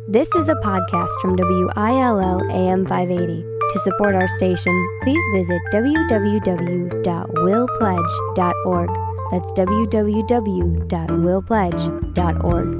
This is a podcast from WILL AM 580. To support our station, please visit www.willpledge.org. That's www.willpledge.org.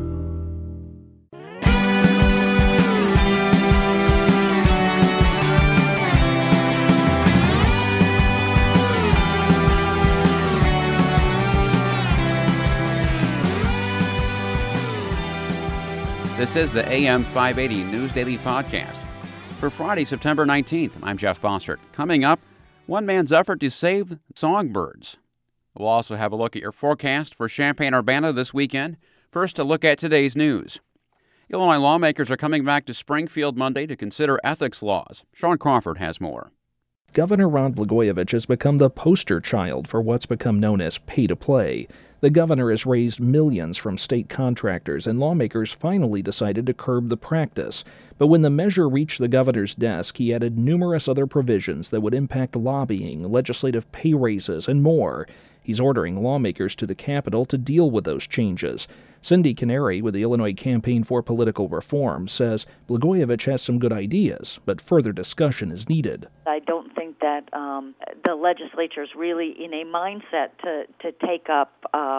This is the AM 580 News Daily Podcast. For Friday, September 19th, I'm Jeff Bossert. Coming up, one man's effort to save songbirds. We'll also have a look at your forecast for Champaign-Urbana this weekend. First, a look at today's news. Illinois lawmakers are coming back to Springfield Monday to consider ethics laws. Sean Crawford has more. Governor Rod Blagojevich has become the poster child for what's become known as pay-to-play. The governor has raised millions from state contractors, and lawmakers finally decided to curb the practice. But when the measure reached the governor's desk, he added numerous other provisions that would impact lobbying, legislative pay raises, and more. He's ordering lawmakers to the Capitol to deal with those changes. Cindy Canary with the Illinois Campaign for Political Reform says Blagojevich has some good ideas, but further discussion is needed. I don't think that the legislature is really in a mindset to take up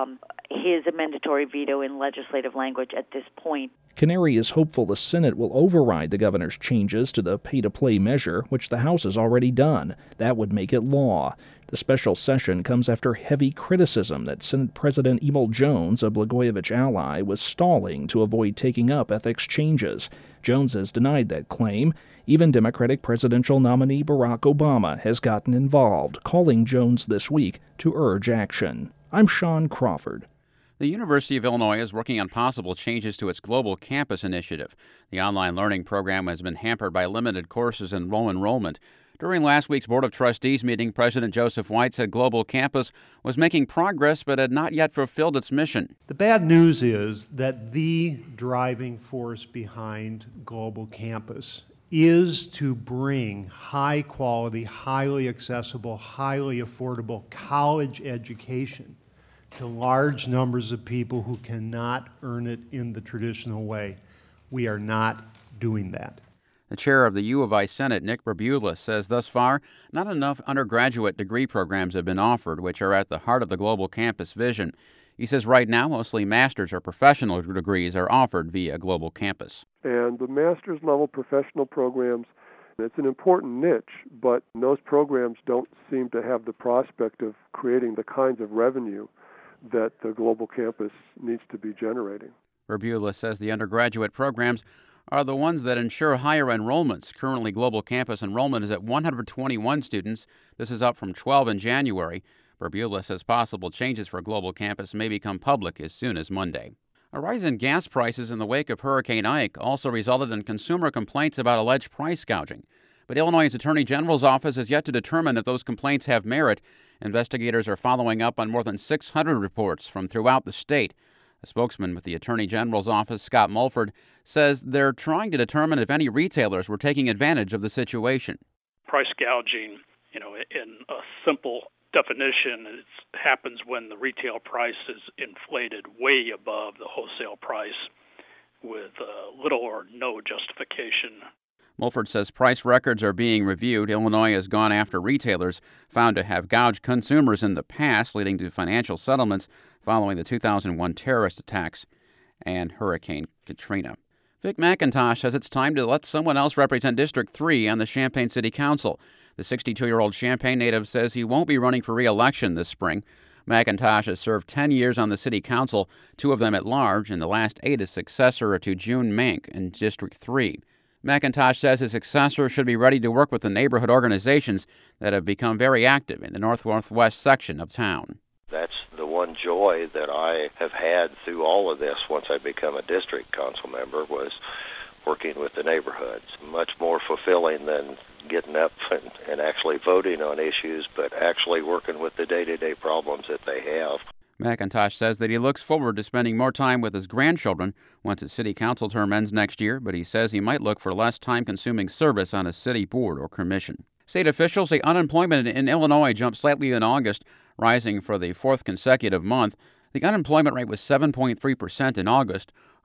his amendatory veto in legislative language at this point. Canary is hopeful the Senate will override the governor's changes to the pay-to-play measure, which the House has already done. That would make it law. The special session comes after heavy criticism that Senate President Emil Jones, a Blagojevich ally, was stalling to avoid taking up ethics changes. Jones has denied that claim. Even Democratic presidential nominee Barack Obama has gotten involved, calling Jones this week to urge action. I'm Sean Crawford. The University of Illinois is working on possible changes to its Global Campus initiative. The online learning program has been hampered by limited courses and low enrollment. During last week's Board of Trustees meeting, President Joseph White said Global Campus was making progress but had not yet fulfilled its mission. The bad news is that the driving force behind Global Campus is to bring high-quality, highly accessible, highly affordable college education to large numbers of people who cannot earn it in the traditional way. We are not doing that. The chair of the U of I Senate, Nick Berbula, says thus far, not enough undergraduate degree programs have been offered, which are at the heart of the Global Campus vision. He says right now, mostly master's or professional degrees are offered via Global Campus. And the master's level professional programs, it's an important niche, but those programs don't seem to have the prospect of creating the kinds of revenue that the Global Campus needs to be generating. Berbula says the undergraduate programs are the ones that ensure higher enrollments. Currently, Global Campus enrollment is at 121 students. This is up from 12 in January. Berbula says possible changes for Global Campus may become public as soon as Monday. A rise in gas prices in the wake of Hurricane Ike also resulted in consumer complaints about alleged price gouging. But Illinois' Attorney General's office has yet to determine if those complaints have merit. Investigators are following up on more than 600 reports from throughout the state. A spokesman with the Attorney General's office, Scott Mulford, says they're trying to determine if any retailers were taking advantage of the situation. Price gouging, in a simple definition, it happens when the retail price is inflated way above the wholesale price with little or no justification. Mulford says price records are being reviewed. Illinois has gone after retailers found to have gouged consumers in the past, leading to financial settlements following the 2001 terrorist attacks and Hurricane Katrina. Vic McIntosh says it's time to let someone else represent District 3 on the Champaign City Council. The 62-year-old Champaign native says he won't be running for re-election this spring. McIntosh has served 10 years on the City Council, 2 of them at large, and the last 8 as successor to June Mank in District 3. McIntosh says his successor should be ready to work with the neighborhood organizations that have become very active in the northwest section of town. That's the one joy that I have had through all of this once I become a district council member was working with the neighborhoods. Much more fulfilling than getting up and actually voting on issues, but actually working with the day-to-day problems that they have. McIntosh says that he looks forward to spending more time with his grandchildren once his city council term ends next year, but he says he might look for less time-consuming service on a city board or commission. State officials say unemployment in Illinois jumped slightly in August, rising for the 4th consecutive month. The unemployment rate was 7.3% in August.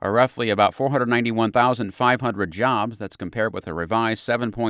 or roughly about 491,500 jobs. That's compared with a revised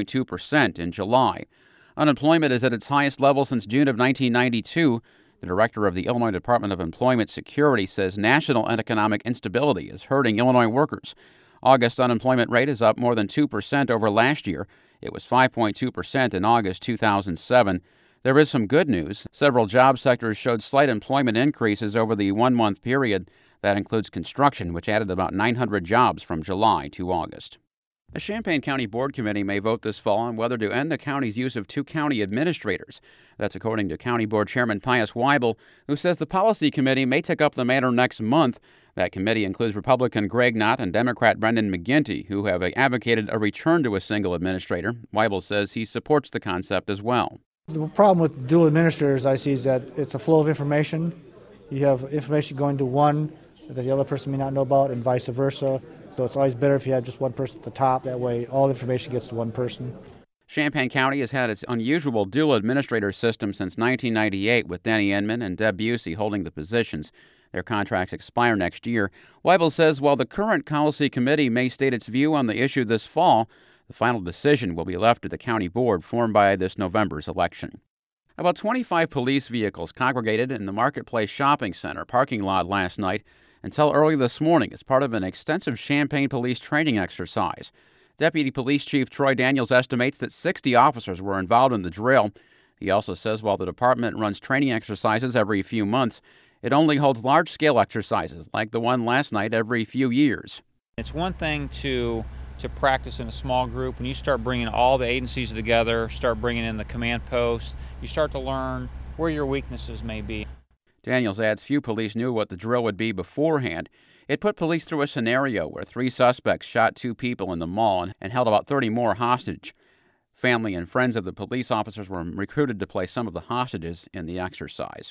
7.2% in July. Unemployment is at its highest level since June of 1992. The director of the Illinois Department of Employment Security says national economic instability is hurting Illinois workers. August unemployment rate is up more than 2% over last year. It was 5.2% in August 2007. There is some good news. Several job sectors showed slight employment increases over the one-month period. That includes construction, which added about 900 jobs from July to August. The Champaign County Board Committee may vote this fall on whether to end the county's use of 2 county administrators. That's according to County Board Chairman Pius Weibel, who says the Policy Committee may take up the matter next month. That committee includes Republican Greg Knott and Democrat Brendan McGinty, who have advocated a return to a single administrator. Weibel says he supports the concept as well. The problem with dual administrators I see is that it's a flow of information. You have information going to one that the other person may not know about and vice versa. So it's always better if you have just one person at the top. That way all the information gets to one person. Champaign County has had its unusual dual administrator system since 1998 with Denny Inman and Deb Busey holding the positions. Their contracts expire next year. Weibel says while the current Policy Committee may state its view on the issue this fall, the final decision will be left to the county board formed by this November's election. About 25 police vehicles congregated in the Marketplace Shopping Center parking lot last night until early this morning as part of an extensive Champaign police training exercise. Deputy Police Chief Troy Daniels estimates that 60 officers were involved in the drill. He also says while the department runs training exercises every few months, it only holds large-scale exercises like the one last night every few years. It's one thing to practice in a small group. When you start bringing all the agencies together, start bringing in the command posts, you start to learn where your weaknesses may be. Daniels adds few police knew what the drill would be beforehand. It put police through a scenario where 3 suspects shot 2 people in the mall and held about 30 more hostage. Family and friends of the police officers were recruited to play some of the hostages in the exercise.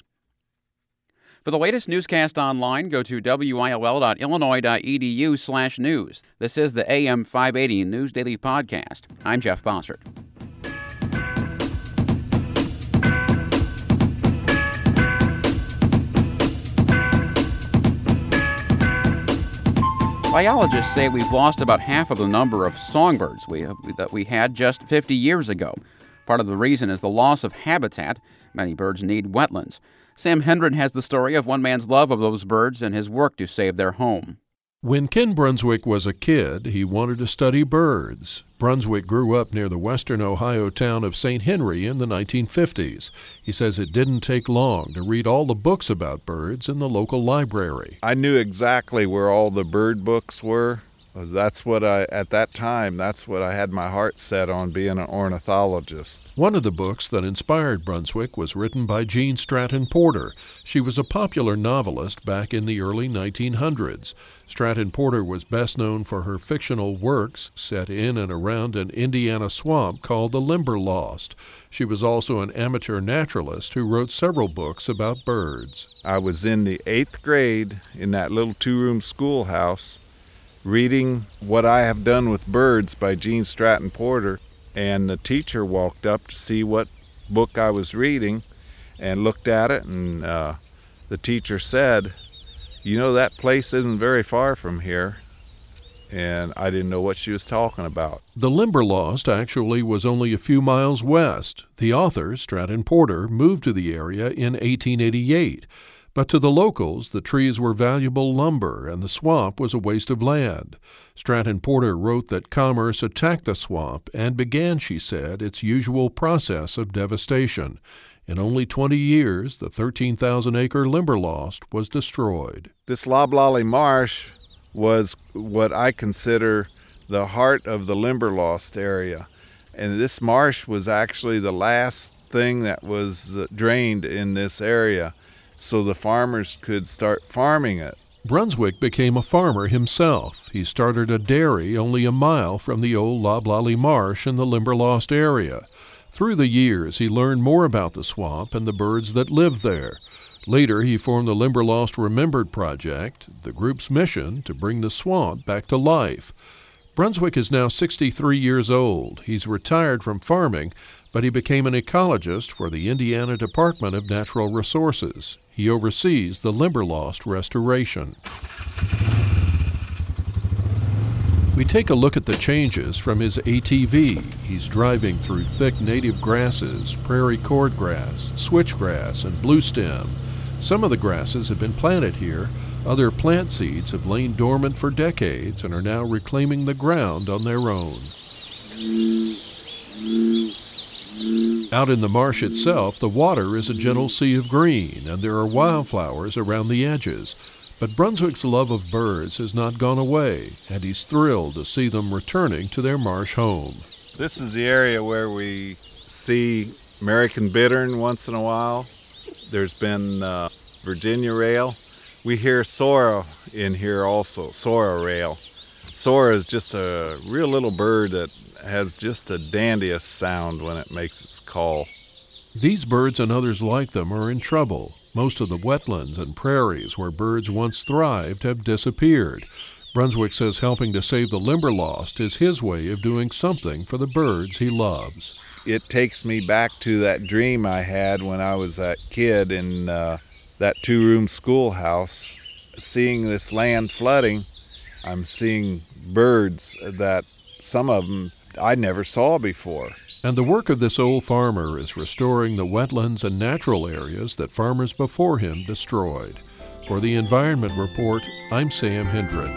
For the latest newscast online, go to will.illinois.edu/news. This is the AM 580 News Daily Podcast. I'm Jeff Bossert. Biologists say we've lost about half of the number of songbirds that we had just 50 years ago. Part of the reason is the loss of habitat. Many birds need wetlands. Sam Hendren has the story of one man's love of those birds and his work to save their home. When Ken Brunswick was a kid, he wanted to study birds. Brunswick grew up near the western Ohio town of St. Henry in the 1950s. He says it didn't take long to read all the books about birds in the local library. I knew exactly where all the bird books were. That's what I had my heart set on, being an ornithologist. One of the books that inspired Brunswick was written by Jean Stratton Porter. She was a popular novelist back in the early 1900s. Stratton Porter was best known for her fictional works set in and around an Indiana swamp called The Limberlost. She was also an amateur naturalist who wrote several books about birds. I was in the 8th grade in that little 2-room schoolhouse reading What I Have Done with Birds by Jean Stratton Porter, and the teacher walked up to see what book I was reading and looked at it, and the teacher said, "You know, that place isn't very far from here." And I didn't know what she was talking about. The Limberlost actually was only a few miles west. The author, Stratton Porter, moved to the area in 1888. But to the locals, the trees were valuable lumber and the swamp was a waste of land. Stratton Porter wrote that commerce attacked the swamp and began, she said, its usual process of devastation. In only 20 years, the 13,000-acre Limberlost was destroyed. This Loblolly Marsh was what I consider the heart of the Limberlost area. And this marsh was actually the last thing that was drained in this area, so the farmers could start farming it. Brunswick became a farmer himself. He started a dairy only a mile from the old Loblolly Marsh in the Limberlost area. Through the years, he learned more about the swamp and the birds that lived there. Later, he formed the Limberlost Remembered Project, the group's mission to bring the swamp back to life. Brunswick is now 63 years old. He's retired from farming, but he became an ecologist for the Indiana Department of Natural Resources. He oversees the Limberlost restoration. We take a look at the changes from his ATV. He's driving through thick native grasses, prairie cordgrass, switchgrass, and bluestem. Some of the grasses have been planted here. Other plant seeds have lain dormant for decades and are now reclaiming the ground on their own. Out in the marsh itself, the water is a gentle sea of green, and there are wildflowers around the edges. But Brunswick's love of birds has not gone away, and he's thrilled to see them returning to their marsh home. This is the area where we see American bittern once in a while. There's been Virginia rail. We hear sorrel in here also, sorrel rail. Sorrel is just a real little bird that has just the dandiest sound when it makes its call. These birds and others like them are in trouble. Most of the wetlands and prairies where birds once thrived have disappeared. Brunswick says helping to save the Limberlost is his way of doing something for the birds he loves. It takes me back to that dream I had when I was that kid in that two-room schoolhouse. Seeing this land flooding, I'm seeing birds that some of them I never saw before. And the work of this old farmer is restoring the wetlands and natural areas that farmers before him destroyed. For the Environment Report, I'm Sam Hendren.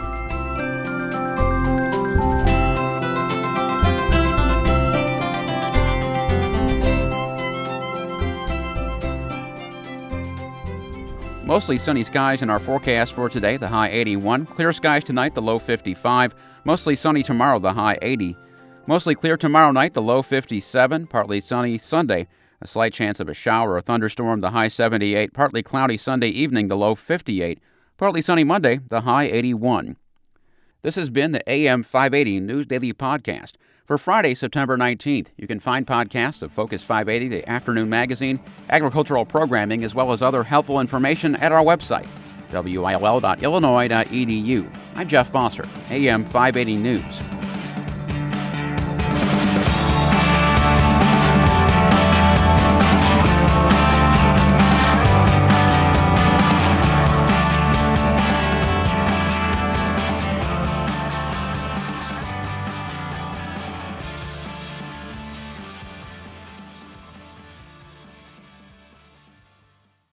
Mostly sunny skies in our forecast for today, the high 81. Clear skies tonight, the low 55. Mostly sunny tomorrow, the high 80. Mostly clear tomorrow night, the low 57. Partly sunny Sunday. A slight chance of a shower or thunderstorm, the high 78. Partly cloudy Sunday evening, the low 58. Partly sunny Monday, the high 81. This has been the AM 580 News Daily Podcast for Friday, September 19th. You can find podcasts of Focus 580, the afternoon magazine, agricultural programming, as well as other helpful information at our website, will.illinois.edu. I'm Jeff Bosser, AM 580 News.